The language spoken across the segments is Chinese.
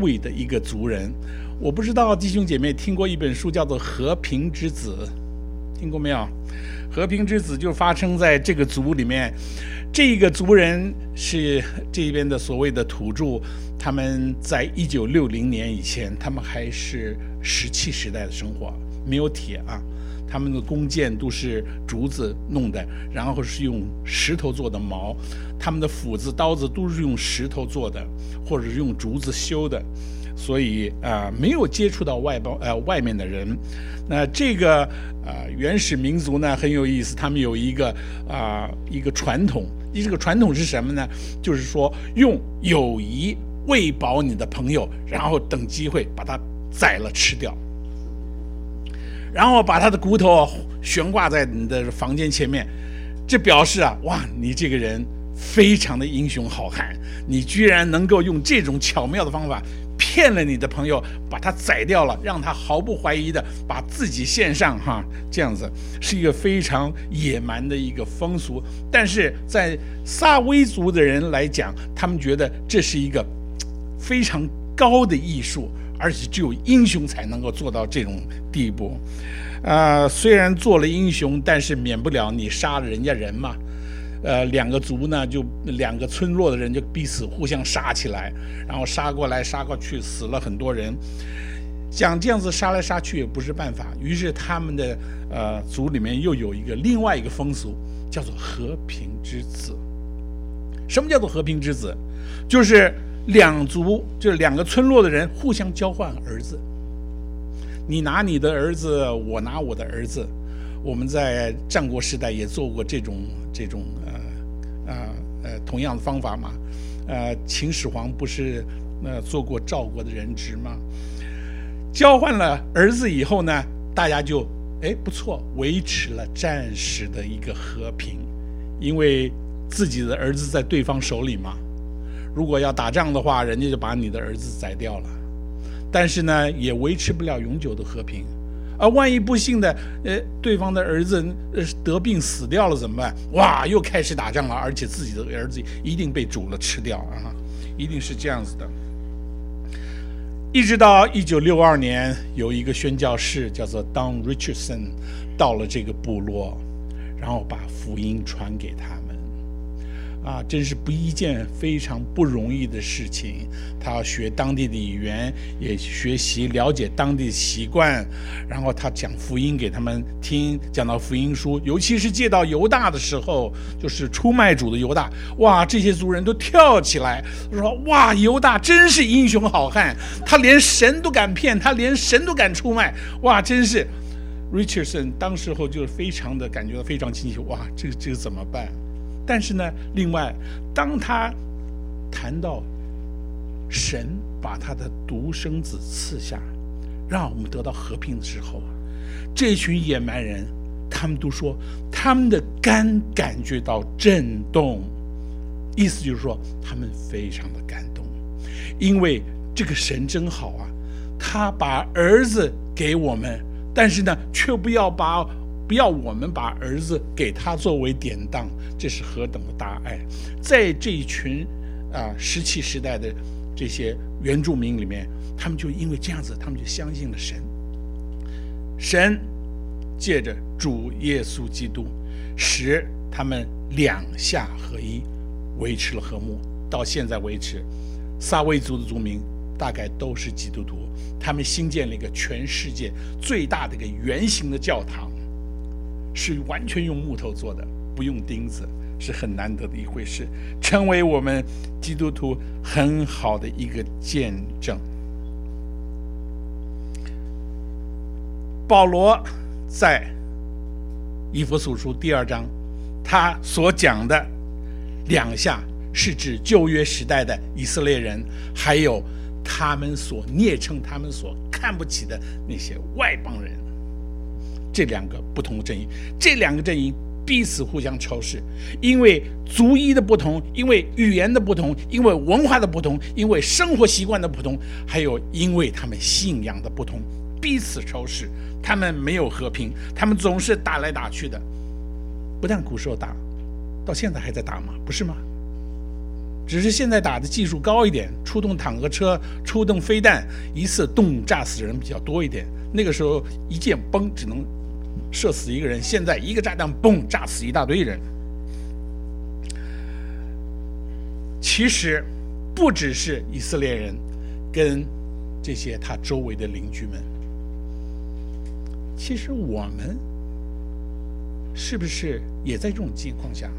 位的一个族人。我不知道弟兄姐妹听过一本书叫做《和平之子》，听过没有？和平之子就发生在这个族里面，这个族人是这边的所谓的土著，他们在1960年以前，他们还是石器时代的生活，没有铁啊，他们的弓箭都是竹子弄的，然后是用石头做的矛，他们的斧子刀子都是用石头做的，或者是用竹子修的，所以没有接触到外面的人。那这个原始民族呢很有意思，他们有一个传统，这个传统是什么呢？就是说用友谊喂饱你的朋友，然后等机会把他宰了吃掉，然后把他的骨头悬挂在你的房间前面，这表示哇，你这个人非常的英雄好汉，你居然能够用这种巧妙的方法骗了你的朋友，把他宰掉了，让他毫不怀疑的把自己献上这样子是一个非常野蛮的一个风俗。但是在萨威族的人来讲，他们觉得这是一个非常高的艺术，而且只有英雄才能够做到这种地步。虽然做了英雄，但是免不了你杀了人家人嘛。两个族呢，就两个村落的人就彼此互相杀起来，然后杀过来杀过去，死了很多人。讲这样子杀来杀去也不是办法，于是他们的族里面又有另外一个风俗，叫做和平之子。什么叫做和平之子？就是两族，就是两个村落的人互相交换儿子，你拿你的儿子，我拿我的儿子。我们在战国时代也做过这种同样的方法嘛。秦始皇不是做过赵国的人质吗？交换了儿子以后呢，大家就不错，维持了暂时的一个和平，因为自己的儿子在对方手里嘛。如果要打仗的话，人家就把你的儿子宰掉了，但是呢，也维持不了永久的和平。而万一不幸的对方的儿子得病死掉了怎么办？哇，又开始打仗了，而且自己的儿子一定被煮了吃掉一定是这样子的。一直到1962年，有一个宣教士叫做 Don Richardson 到了这个部落，然后把福音传给他们。真是一件非常不容易的事情。他要学当地的语言，也学习了解当地的习惯，然后他讲福音给他们听，讲到福音书，尤其是借到犹大的时候，就是出卖主的犹大，哇，这些族人都跳起来说，哇，犹大真是英雄好汉，他连神都敢骗，他连神都敢出卖，哇，真是 Richardson 当时候就非常的感觉到非常惊奇，哇，这个怎么办？但是呢，另外当他谈到神把他的独生子赐下，让我们得到和平的时候，这群野蛮人他们都说他们的肝感觉到震动，意思就是说他们非常的感动，因为这个神真好啊，他把儿子给我们，但是呢却不要我们把儿子给他作为典当，这是何等的大爱。在这一群石器时代的这些原住民里面，他们就因为这样子，他们就相信了神借着主耶稣基督使他们两下合一，维持了和睦。到现在为止，萨威族的族民大概都是基督徒，他们新建了一个全世界最大的一个圆形的教堂，是完全用木头做的，不用钉子，是很难得的一回事，成为我们基督徒很好的一个见证。保罗在以弗所书第2章，他所讲的两下是指旧约时代的以色列人，还有他们所孽称、他们所看不起的那些外邦人。这两个不同的阵营，这两个阵营彼此互相仇视，因为族裔的不同，因为语言的不同，因为文化的不同，因为生活习惯的不同，还有因为他们信仰的不同，彼此仇视，他们没有和平，他们总是打来打去的。不但古时候打，到现在还在打吗？不是吗？ 只是现在打的技术高一点，出动坦克车，出动飞弹，一次动炸死人比较多一点。那个时候一箭崩只能射死一个人，现在一个炸弹嘣炸死一大堆人。其实不只是以色列人跟这些他周围的邻居们，其实我们是不是也在这种境况下？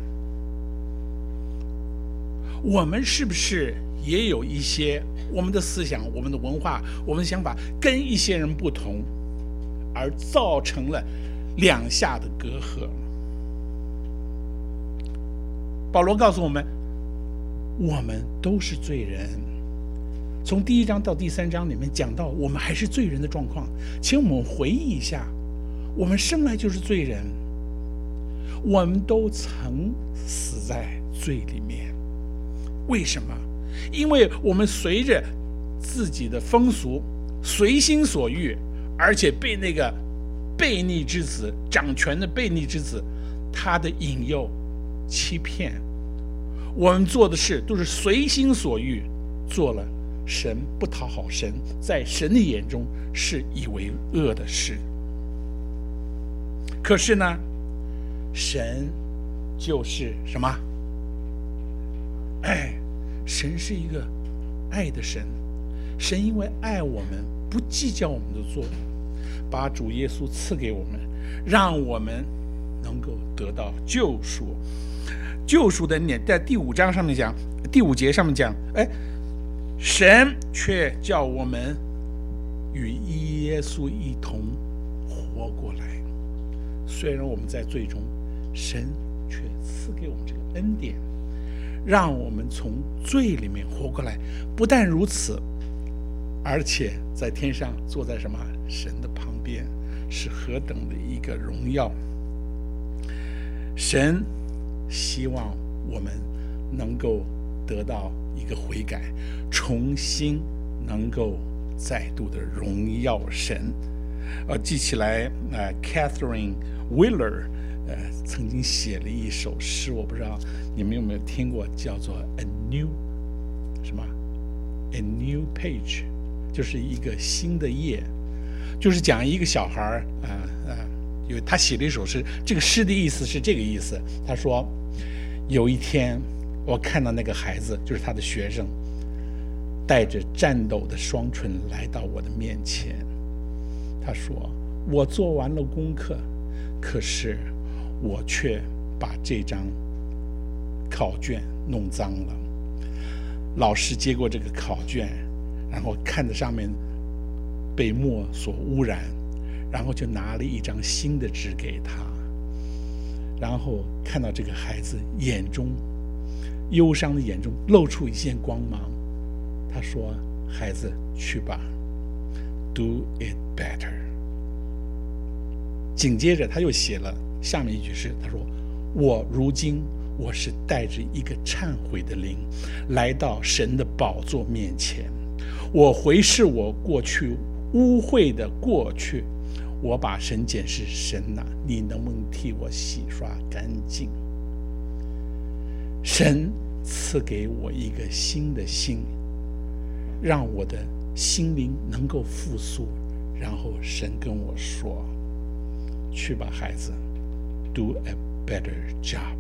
我们是不是也有一些我们的思想、我们的文化、我们的想法跟一些人不同，而造成了两下的隔阂？保罗告诉我们，我们都是罪人。从第1章到第3章里面讲到我们还是罪人的状况，请我们回忆一下，我们生来就是罪人，我们都曾死在罪里面。为什么？因为我们随着自己的风俗随心所欲，而且被那个悖逆之子，掌权的悖逆之子，他的引诱欺骗，我们做的事都是随心所欲，做了神不讨好神，在神的眼中是以为恶的事。可是呢，神就是什么？神是一个爱的神，神因为爱我们，不计较我们的错，把主耶稣赐给我们，让我们能够得到救赎。救赎的在第5章上面讲，第5节上面讲，神却叫我们与耶稣一同活过来。虽然我们在罪中，神却赐给我们这个恩典，让我们从罪里面活过来。不但如此，而且在天上坐在什么神的旁边，是何等的一个荣耀。神希望我们能够得到一个悔改，重新能够再度的荣耀神。记起来Catherine Wheeler曾经写了一首诗，我不知道你们有没有听过，叫做 A New Page， 就是一个新的页，就是讲一个小孩因为他写了一首诗，这个诗的意思是这个意思。他说，有一天我看到那个孩子，就是他的学生，带着颤抖的双唇来到我的面前。他说，我做完了功课，可是我却把这张考卷弄脏了。老师接过这个考卷，然后看着上面被墨所污染，然后就拿了一张新的纸给他，然后看到这个孩子眼中忧伤的眼中露出一线光芒。他说，孩子，去吧， Do it better。 紧接着他又写了下面一句诗，他说，我如今我是带着一个忏悔的灵来到神的宝座面前，我回视我过去污秽的过去，我把神检视，神啊，你能不能替我洗刷干净？神赐给我一个新的心，让我的心灵能够复苏。然后神跟我说，去吧，孩子， Do a better job。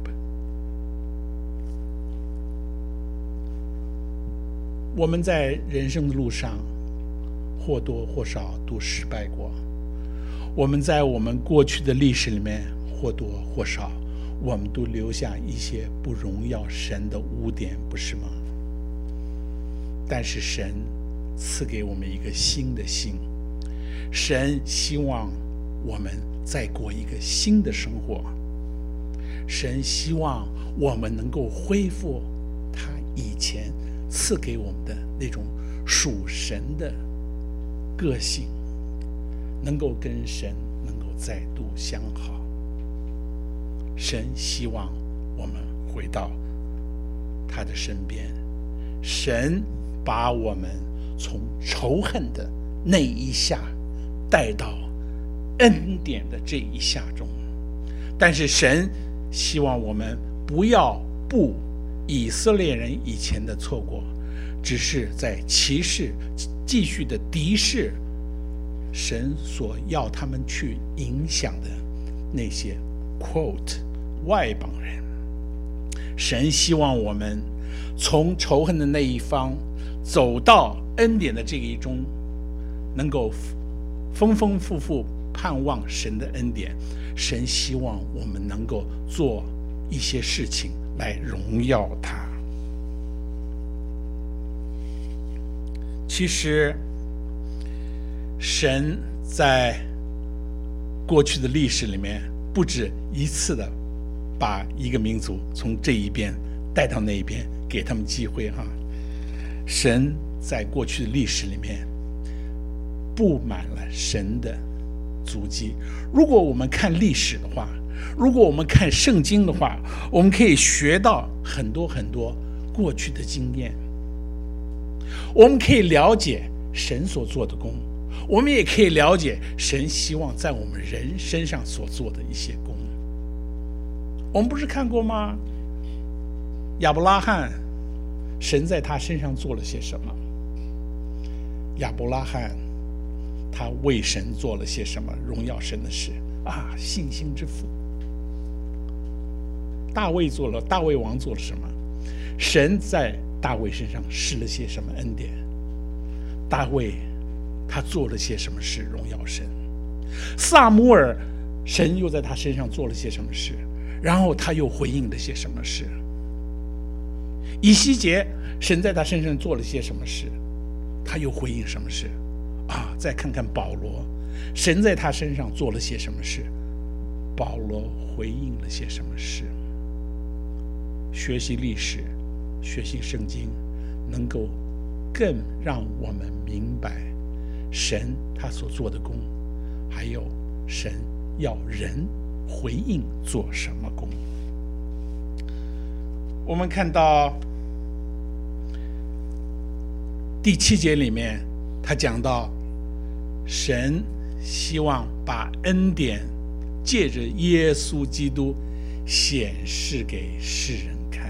我们在人生的路上或多或少都失败过，我们在我们过去的历史里面或多或少我们都留下一些不荣耀神的污点，不是吗？但是神赐给我们一个新的心，神希望我们再过一个新的生活，神希望我们能够恢复他以前赐给我们的那种属神的个性，能够跟神能够再度相好。神希望我们回到他的身边，神把我们从仇恨的那一下带到恩典的这一下中，但是神希望我们不要步以色列人以前的错过，只是在歧视继续的敌视神所要他们去影响的那些 quote 外邦人。神希望我们从仇恨的那一方走到恩典的这一中，能够丰丰富富盼望神的恩典。神希望我们能够做一些事情来荣耀他。其实神在过去的历史里面不止一次的把一个民族从这一边带到那一边，给他们机会哈。神在过去的历史里面布满了神的足迹。如果我们看历史的话，如果我们看圣经的话，我们可以学到很多很多过去的经验，我们可以了解神所做的工，我们也可以了解神希望在我们人身上所做的一些工。我们不是看过吗？亚伯拉罕，神在他身上做了些什么？亚伯拉罕他为神做了些什么荣耀神的事啊？信心之父。大卫王做了什么？神在大卫身上施了些什么恩典？大卫他做了些什么事荣耀神？撒母耳，神又在他身上做了些什么事？然后他又回应了些什么事？以西结，神在他身上做了些什么事？他又回应什么事？啊，再看看保罗，神在他身上做了些什么事？保罗回应了些什么事？学习历史，学习圣经，能够更让我们明白神他所做的工，还有神要人回应做什么工。我们看到第7节里面，他讲到神希望把恩典借着耶稣基督显示给世人看。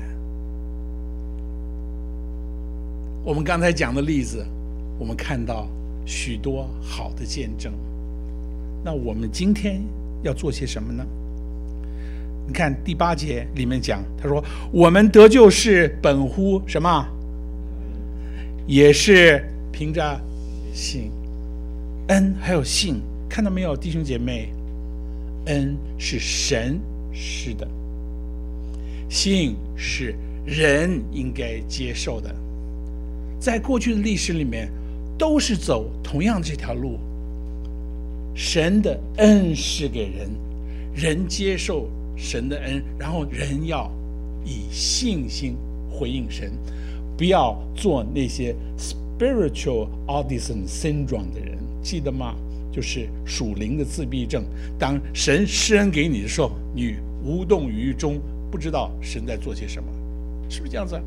我们刚才讲的例子，我们看到许多好的见证。那我们今天要做些什么呢？你看第8节里面讲，他说我们得救是本乎什么？也是凭着信。恩还有信，看到没有弟兄姐妹？恩是神施的，信是人应该接受的。在过去的历史里面都是走同样这条路，神的恩是给人，人接受神的恩，然后人要以信心回应神，不要做那些 spiritual autism syndrome 的人，记得吗？就是属灵的自闭症。当神施恩给你的时候，你无动于衷，不知道神在做些什么，是不是这样子？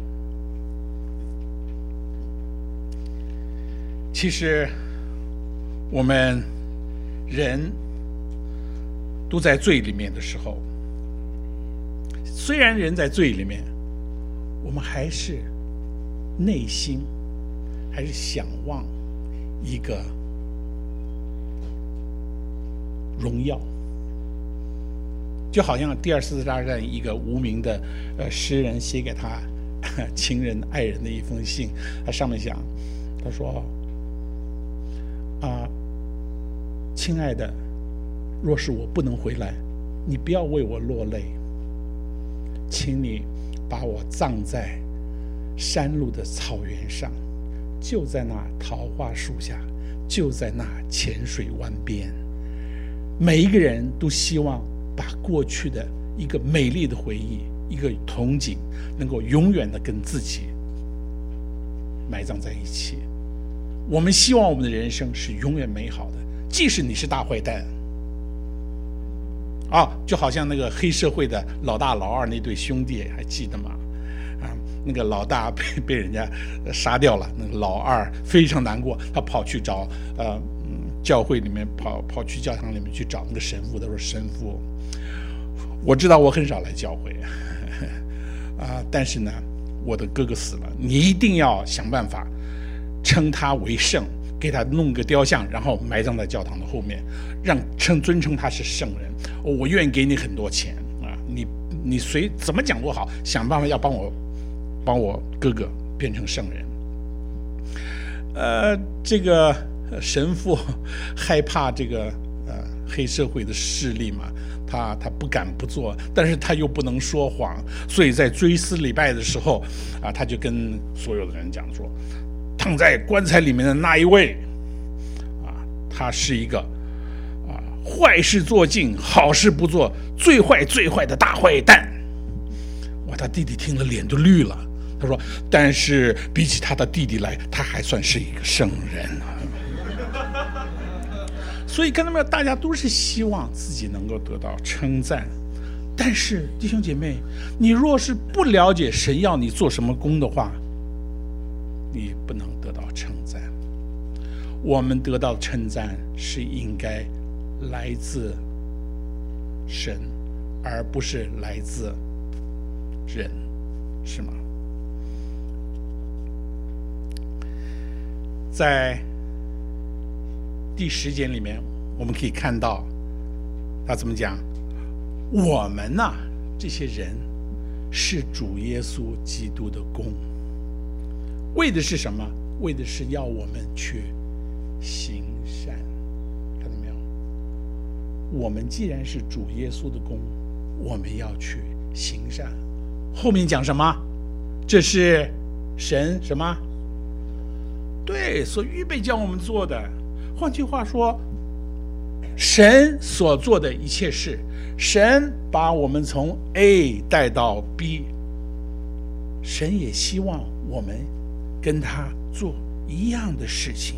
其实我们人都在罪里面的时候，虽然人在罪里面，我们还是内心还是想望一个荣耀。就好像第2次大战一个无名的诗人写给他情人爱人的一封信，他上面讲，他说亲爱的，若是我不能回来，你不要为我落泪，请你把我葬在山路的草原上，就在那桃花树下，就在那浅水湾边。每一个人都希望把过去的一个美丽的回忆，一个憧憬，能够永远的跟自己埋葬在一起。我们希望我们的人生是永远美好的，即使你是大坏蛋就好像那个黑社会的老大老二那对兄弟，还记得吗？那个老大被人家杀掉了，那个老二非常难过，他跑去找教会里面跑去教堂里面去找那个神父，他说神父，我知道我很少来教会但是呢， 我的哥哥死了，你一定要想办法称他为圣，给他弄个雕像，然后埋葬在教堂的后面，尊称他是圣人。我愿意给你很多钱啊，你怎么讲都好，想办法要帮我哥哥变成圣人。这个神父害怕这个黑社会的势力嘛，他不敢不做，但是他又不能说谎，所以在追思礼拜的时候啊，他就跟所有的人讲说，躺在棺材里面的那一位啊，他是一个坏事做尽，好事不做，最坏的大坏蛋。哇，他弟弟听了脸都绿了。他说，但是比起他的弟弟来，他还算是一个圣人啊。所以看到没有，大家都是希望自己能够得到称赞。但是弟兄姐妹，你若是不了解神要你做什么工的话，你不能得到称赞。我们得到称赞是应该来自神，而不是来自人，是吗？在第10节里面，我们可以看到他怎么讲，我们呐，这些人是主耶稣基督的工，为的是什么？为的是要我们去行善。看到没有？我们既然是主耶稣的工，我们要去行善。后面讲什么？这是神什么？对，所预备叫我们做的。换句话说，神所做的一切事，神把我们从 A 带到 B， 神也希望我们跟他做一样的事情。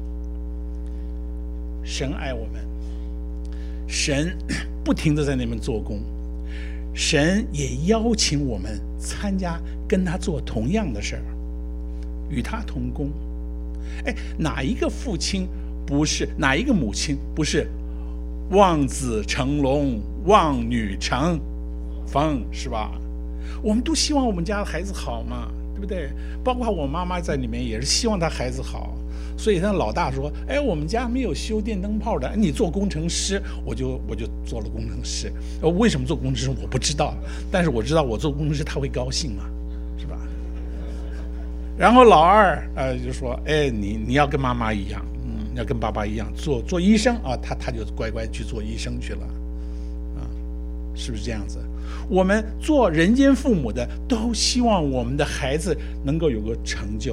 神爱我们，神不停地在那边做工，神也邀请我们参加跟他做同样的事儿，与他同工。哪一个父亲不是，哪一个母亲不是望子成龙，望女成凤，是吧？我们都希望我们家的孩子好嘛，对不对？包括我妈妈在里面也是希望她孩子好，所以他老大说，我们家没有修电灯泡的，你做工程师，我就做了工程师。为什么做工程师我不知道，但是我知道我做工程师他会高兴嘛，是吧？然后老二就说，你要跟妈妈一样，要跟爸爸一样做医生啊，他就乖乖去做医生去了，是不是这样子？我们做人间父母的都希望我们的孩子能够有个成就。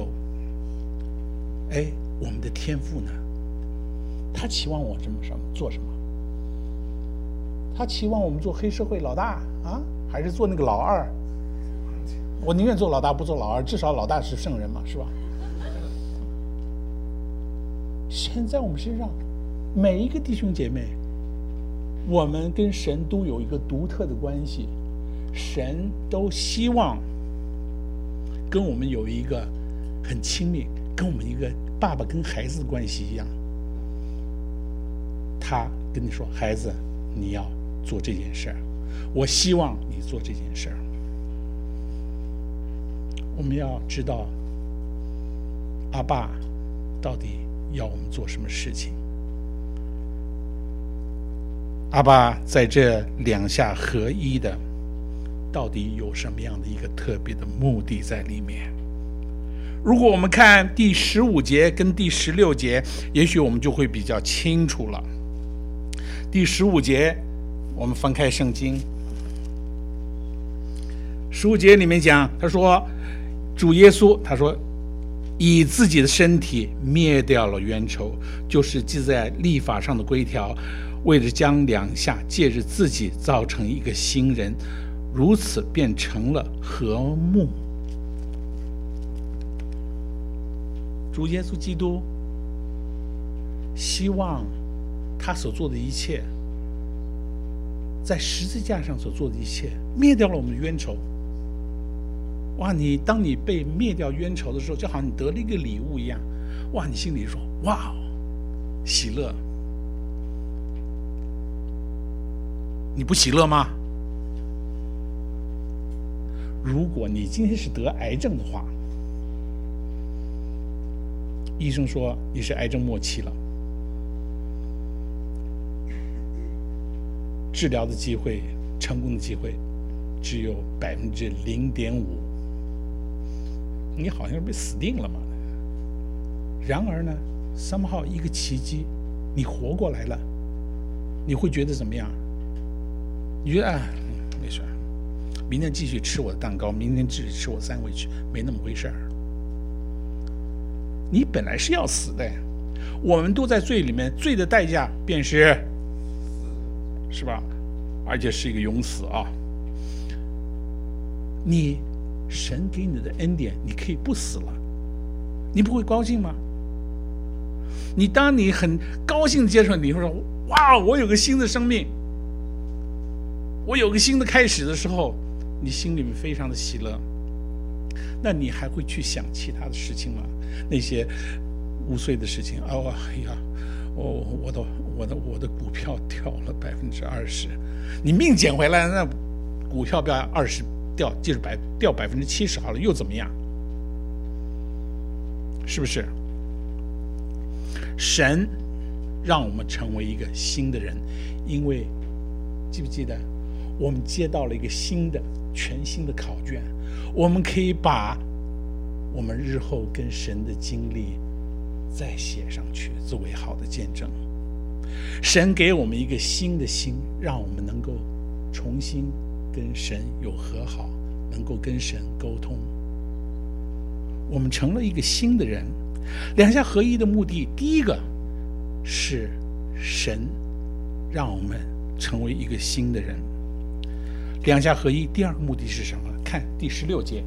我们的天父呢？他期望我做什么？他期望我们做黑社会老大啊，还是做那个老二？我宁愿做老大不做老二，至少老大是圣人嘛，是吧？神在我们身上，每一个弟兄姐妹，我们跟神都有一个独特的关系，神都希望跟我们有一个很亲密，跟我们一个爸爸跟孩子的关系一样。他跟你说，孩子，你要做这件事儿，我希望你做这件事儿。我们要知道阿爸到底要我们做什么事情。阿爸在这两下合一的，到底有什么样的一个特别的目的在里面？如果我们看第15节跟第16节，也许我们就会比较清楚了。第15节，我们翻开圣经，15节里面讲，他说主耶稣，他说以自己的身体灭掉了冤仇，就是记在律法上的规条，为了将两下借着自己造成一个新人，如此便成了和睦。主耶稣基督希望他所做的一切，在十字架上所做的一切，灭掉了我们的冤仇。哇，当你被灭掉冤仇的时候，就好像你得了一个礼物一样，哇，你心里说，哇，喜乐。你不喜乐吗？ 如果你今天是得癌症的话，医生说你是癌症末期了，治疗的机会，成功的机会只有0.5%，你好像被死定了嘛。然而呢，somehow一个奇迹，你活过来了，你会觉得怎么样？你觉得没事，明天继续吃我的蛋糕，明天继续吃我sandwich，没那么回事儿。你本来是要死的，我们都在罪里面，罪的代价便是吧？而且是一个永死啊！神给你的恩典，你可以不死了，你不会高兴吗？当你很高兴接受，你会说：“哇，我有个新的生命，我有个新的开始”的时候，你心里面非常的喜乐。那你还会去想其他的事情吗？那些无谓的事情啊！我的股票掉了20%，你命捡回来，那股票不要20%掉，就是掉70%好了，又怎么样？是不是？神让我们成为一个新的人，因为记不记得我们接到了一个全新的考卷，我们可以把我们日后跟神的经历再写上去，作为好的见证。神给我们一个新的心，让我们能够重新跟神有和好，能够跟神沟通。我们成了一个新的人。两下合一的目的，第一个是神让我们成为一个新的人。两下合一，第二个目的是什么？看第16节。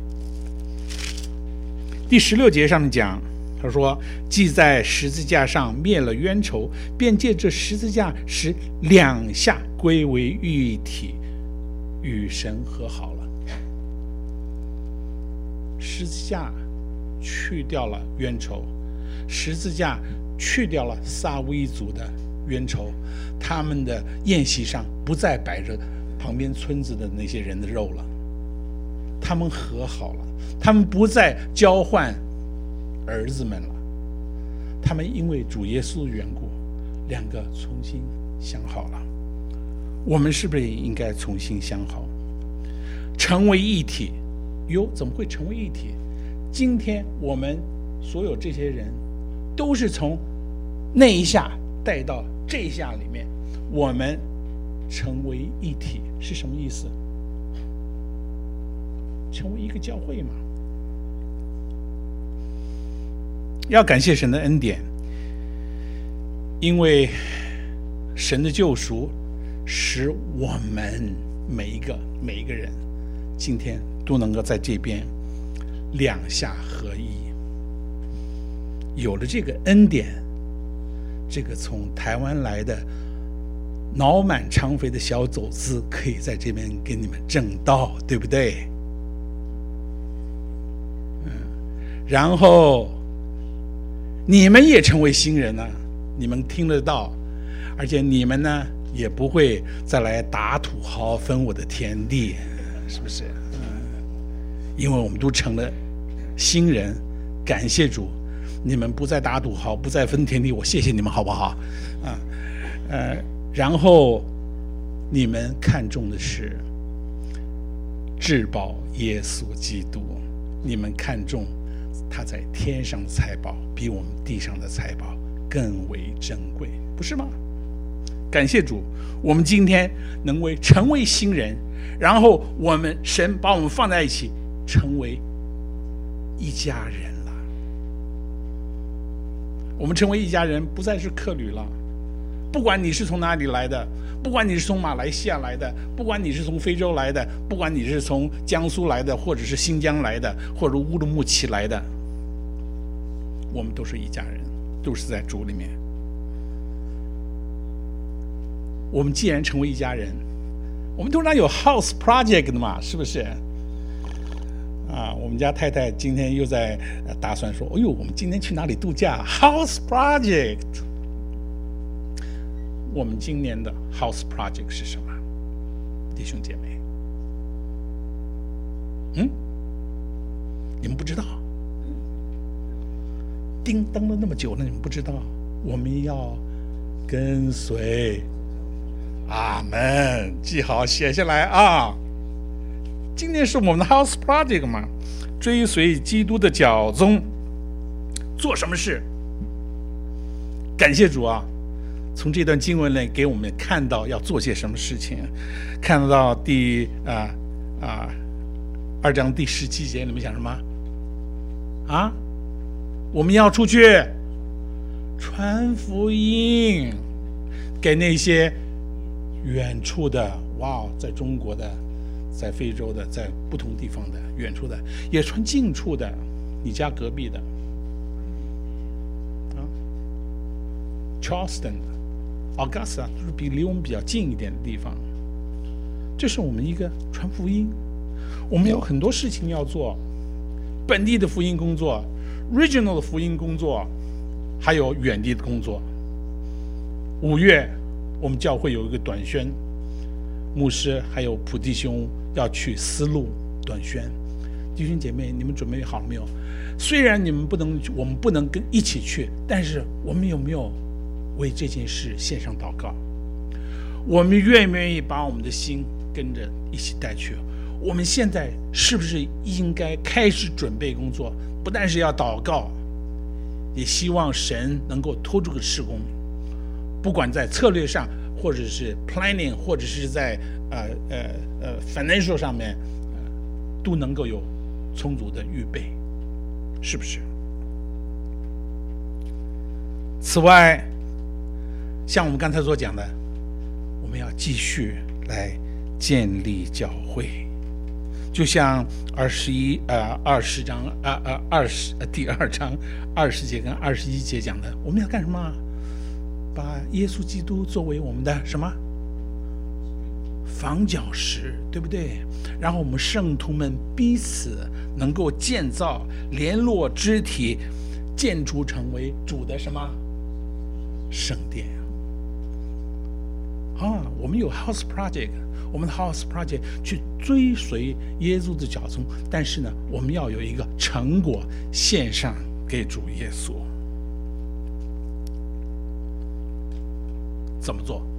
第16节上面讲，他说：“既在十字架上灭了冤仇，便借这十字架使两下归为一体，与神和好了。”十字架去掉了冤仇，十字架去掉了撒威族的冤仇，他们的宴席上不再摆着旁边村子的那些人的肉了，他们和好了，他们不再交换儿子们了，他们因为主耶稣的缘故，两个重新相好了。我们是不是也应该重新相好，成为一体？怎么会成为一体？今天我们所有这些人都是从那一下带到这一下里面，我们成为一体是什么意思？成为一个教会嘛。要感谢神的恩典，因为神的救赎使我们每一个人今天都能够在这边两下合一。有了这个恩典，这个从台湾来的脑满肠肥的小走资可以在这边给你们证道，对不对？然后你们也成为新人了，你们听得到，而且你们呢也不会再来打土豪分我的田地，是不是？因为我们都成了新人，感谢主，你们不再打土豪，不再分田地，我谢谢你们，好不好？然后你们看重的是至宝耶稣基督，你们看重他在天上的财宝比我们地上的财宝更为珍贵，不是吗？感谢主，我们今天能成为新人，然后神把我们放在一起，成为一家人了。我们成为一家人，不再是客旅了。不管你是从哪里来的，不管你是从马来西亚来的，不管你是从非洲来的，不管你是从江苏来的，或者是新疆来的，或者乌鲁木齐来的，我们都是一家人，都是在主里面。我们既然成为一家人，我们通常有 house project 的嘛，是不是？我们家太太今天又在打算说，我们今天去哪里度假 ？House project。我们今年的 house project 是什么？弟兄姐妹， 你们不知道？叮当了那么久了，你们不知道？我们要跟随。阿们，记好写下来啊！今天是我们的 House Project 嘛，追随基督的脚踪，做什么事？感谢主啊！从这段经文里给我们看到要做些什么事情。看到第2章第17节，你们想什么？啊？我们要出去传福音给那些远处的，在中国的，在非洲的，在不同地方的，远处的，也传近处的，你家隔壁的Charleston、Augusta 都是离我们比较近一点的地方。这是我们一个传福音，我们有很多事情要做，本地的福音工作、regional 的福音工作，还有远地的工作。5月我们教会有一个短宣，牧师还有普弟兄要去丝路短宣。弟兄姐妹，你们准备好了没有？虽然你们我们不能一起去，但是我们有没有为这件事献上祷告？我们愿不愿意把我们的心跟着一起带去？我们现在是不是应该开始准备工作？不但是要祷告，也希望神能够托住个事工，不管在策略上，或者是 planning， 或者是在financial 上面，都能够有充足的预备，是不是？此外，像我们刚才所讲的，我们要继续来建立教会，就像20章第2章20节跟21节讲的，我们要干什么？把耶稣基督作为我们的什么房角石，对不对？然后我们圣徒们彼此能够建造，联络肢体，建筑成为主的什么圣殿啊！我们有 House Project， 我们的 House Project 去追随耶稣的脚踪，但是呢，我们要有一个成果献上给主耶稣。怎么做？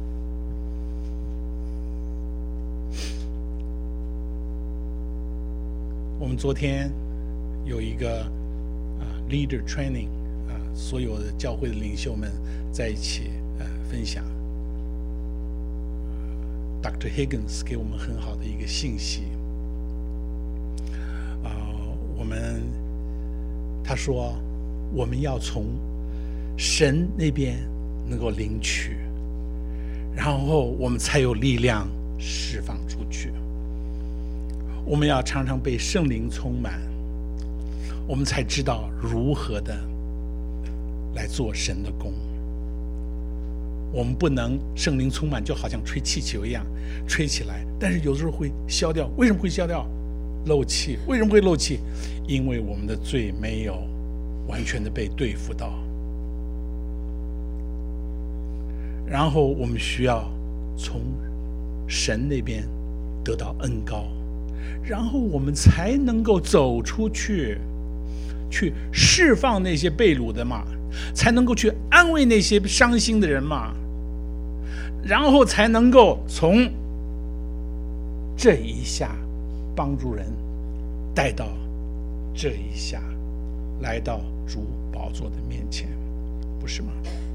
我们昨天有一个leader training 所有的教会的领袖们在一起分享。Dr. Higgins 给我们很好的一个信息。他说我们要从神那边能够领取，然后我们才有力量释放出去。我们要常常被圣灵充满，我们才知道如何的来做神的工。我们不能圣灵充满就好像吹气球一样吹起来，但是有时候会消掉。为什么会消掉？漏气。为什么会漏气？因为我们的罪没有完全的被对付到，然后我们需要从神那边得到恩膏，然后我们才能够走出去，去释放那些被掳的嘛，才能够去安慰那些伤心的人嘛，然后才能够从这一下帮助人带到这一下，来到主宝座的面前，不是吗？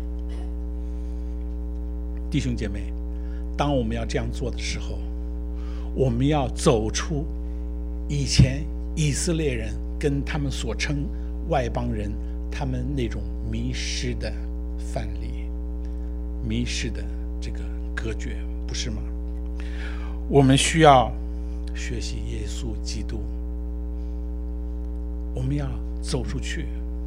弟兄姐妹，当我们要这样做的时候，我们要走出以前以色列人跟他们所称外邦人他们那种迷失的范例，迷失的这个隔绝，不是吗？我们需要学习耶稣基督，我们要走出去。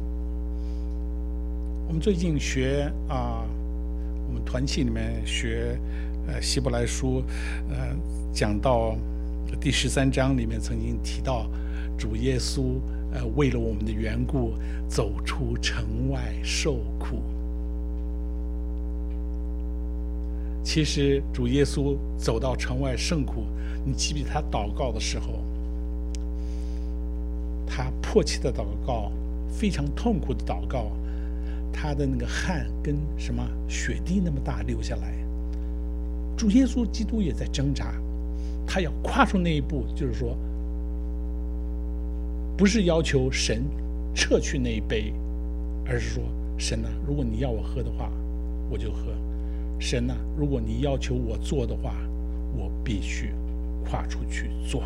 我们最近学我们团契里面学希伯来书，讲到第13章里面曾经提到主耶稣为了我们的缘故走出城外受苦。其实主耶稣走到城外受苦，你记不记得他祷告的时候， 迫切的祷告，非常痛苦的祷告，他的那个汗跟什么雪滴那么大流下来。主耶稣基督也在挣扎，他要跨出那一步，就是说不是要求神撤去那一杯，而是说神啊，如果你要我喝的话我就喝，神啊，如果你要求我做的话我必须跨出去做。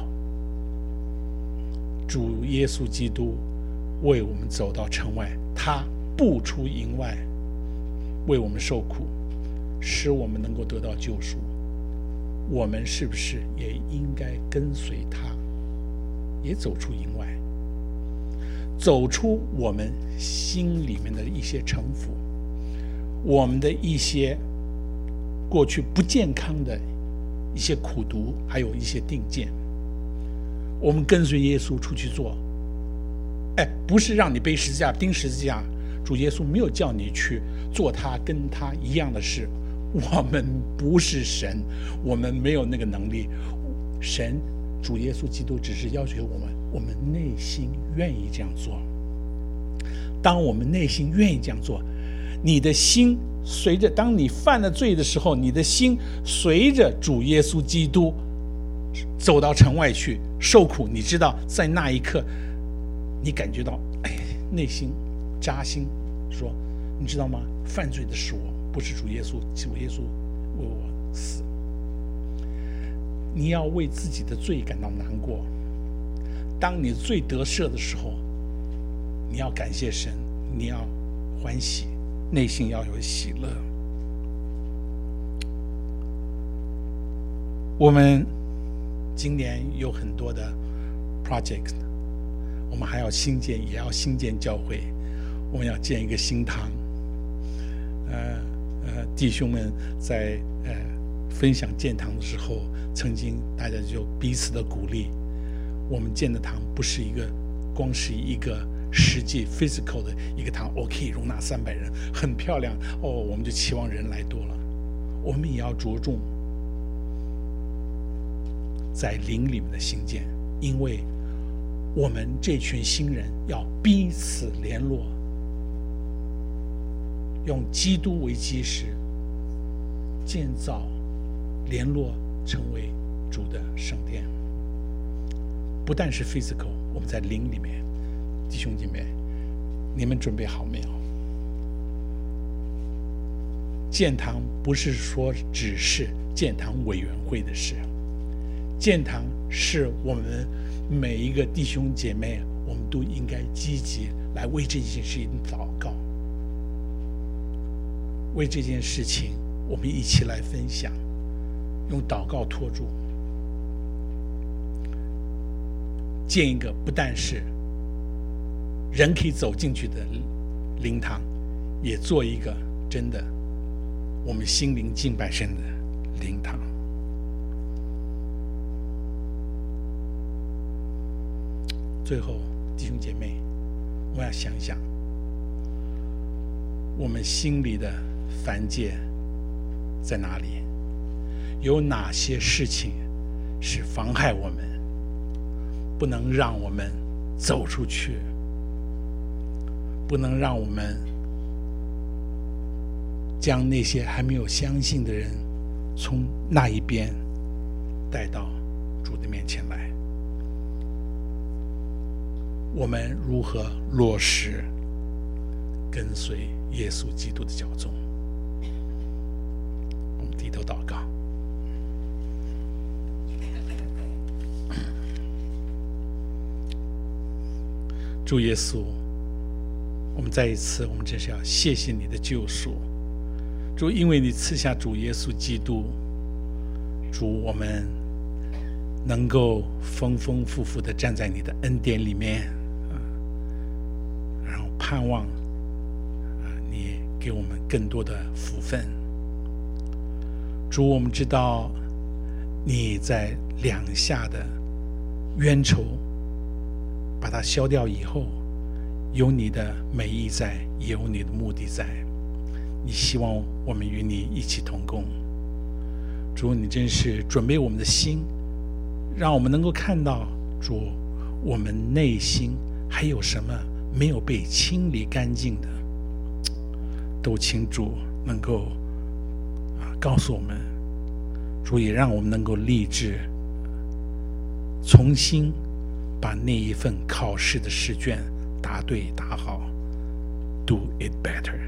主耶稣基督为我们走到城外，他步出营外，为我们受苦，使我们能够得到救赎。我们是不是也应该跟随他，也走出营外，走出我们心里面的一些城府，我们的一些过去不健康的一些苦毒，还有一些定见，我们跟随耶稣出去做。不是让你背十字架钉十字架，主耶稣没有叫你去做他跟他一样的事。我们不是神，我们没有那个能力。神主耶稣基督只是要求我们内心愿意这样做。当我们内心愿意这样做，你的心随着，当你犯了罪的时候，你的心随着主耶稣基督走到城外去受苦。你知道在那一刻你感觉到内心扎心，说你知道吗？犯罪的是我，不是主耶稣，主耶稣为我死。你要为自己的罪感到难过。当你罪得赦的时候，你要感谢神，你要欢喜，内心要有喜乐。我们今年有很多的 project， 我们还要新建，也要新建教会，我们要建一个新堂。弟兄们在分享建堂的时候，曾经大家就彼此的鼓励。我们建的堂不是光是一个实际 physical 的一个堂，可以容纳300人，很漂亮我们就期望人来多了。我们也要着重在灵里面的兴建，因为我们这群新人要彼此联络，用基督为基石，建造联络，成为主的圣殿。不但是 physical， 我们在灵里面。弟兄姐妹，你们准备好没有？建堂不是说只是建堂委员会的事，建堂是我们每一个弟兄姐妹，我们都应该积极来为这件事情祷告，为这件事情我们一起来分享，用祷告托住，建一个不但是人可以走进去的灵堂，也做一个真的我们心灵敬拜神的灵堂。最后弟兄姐妹，我要想一想我们心里的凡界在哪里，有哪些事情是妨害我们，不能让我们走出去，不能让我们将那些还没有相信的人从那一边带到主的面前来。我们如何落实跟随耶稣基督的脚踪？我们低头祷告。主耶稣，我们再一次，我们真是要谢谢你的救赎。主，因为你赐下主耶稣基督，主，我们能够丰丰富富的站在你的恩典里面，然后盼望你给我们更多的福分。主，我们知道你在两下的冤仇把它消掉以后，有你的美意在，也有你的目的在。你希望我们与你一起同工。主，你真是准备我们的心，让我们能够看到主我们内心还有什么没有被清理干净的，都请主能够告诉我们，主也让我们能够立志重新把那一份考试的试卷答对答好， Do it better。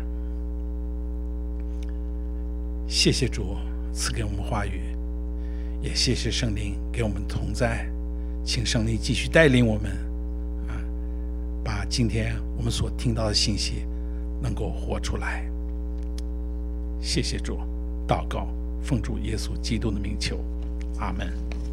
谢谢主赐给我们话语，也谢谢圣灵给我们同在，请圣灵继续带领我们把今天我们所听到的信息能够活出来。谢谢主，祷告奉主耶稣基督的名求，阿们。